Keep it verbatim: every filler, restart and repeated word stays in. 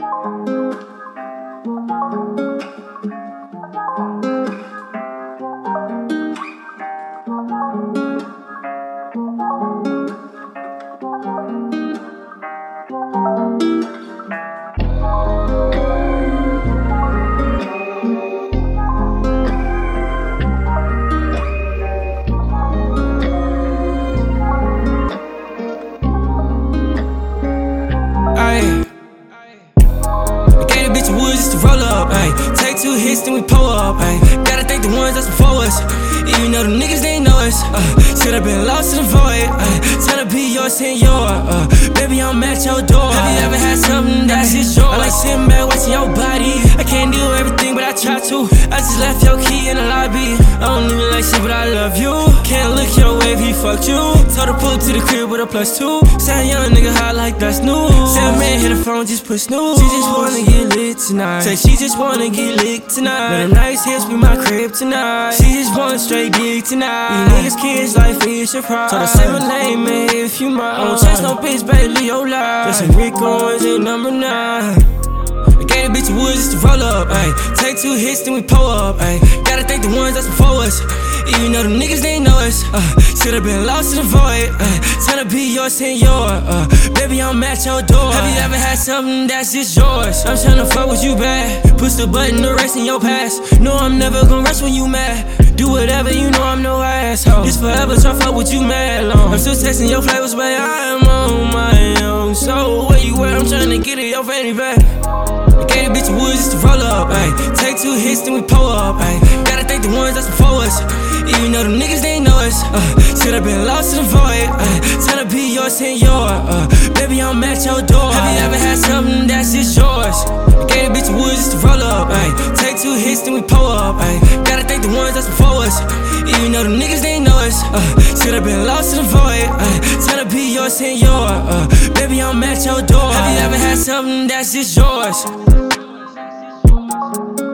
Take two hits, then we pull up, ayy. Gotta thank the ones that's before us. Even though the niggas, they know us. Uh, should have been lost in the void. Uh, tell to be your senor. Uh, baby, I'm at your door. Have you ever had something that's just yours? I like sitting back, watching your body. I can't do everything, but I try to. I just left your key in the lobby. I don't even like shit, but I love you. Can't look your way if he fucked you. Told her pull up to the crib with a plus two. Say young nigga hot like that's new. Say a man hit the phone, just push snooze. She just wanna get lit tonight. Say she just wanna get lit tonight. Let a nice hips be my crib tonight. She just want straight dick tonight. These niggas kids like fish and fries. Told her say my name, man, if you mind. I don't chase no bitch, baby, leave your life. Just some Rick Owens and number nine. I gave a bitch wood just to roll up, ayy. Take two hits, then we pull up, ayy. Gotta thank the ones that's before us. Even though them niggas, they know us. Uh, should've been lost in the void. Uh, tell to be your senor. Uh, baby, I'm at your door. Have you ever had something that's just yours? I'm tryna fuck with you bad. Push the button to rest in your past. No, I'm never gonna rush when you mad. Do whatever, you know I'm no asshole. This forever, try fuck with you mad long. I'm still texting your flavors, but I am on my own. So where you at? I'm tryna get it, your fanny back. I gave a bitch wood just to roll up, ayy. Take two hits, then we pull up, ayy. Gotta thank the ones that's before us. Even though them niggas, they know us. Uh, should've been lost in the void. Uh, tell to be your senor. Uh, baby, I'm at your door. Have you ever had something that's just yours? I gave a bitch wood just to roll up, ayy. Take two hits, then we pull up, ayy. Gotta thank the ones that's before us. Even though them niggas, they know us. Uh, should've been lost in the void. Uh, tell to be your senor. Uh, baby, I'm at your door. Have you ever had something that's just yours?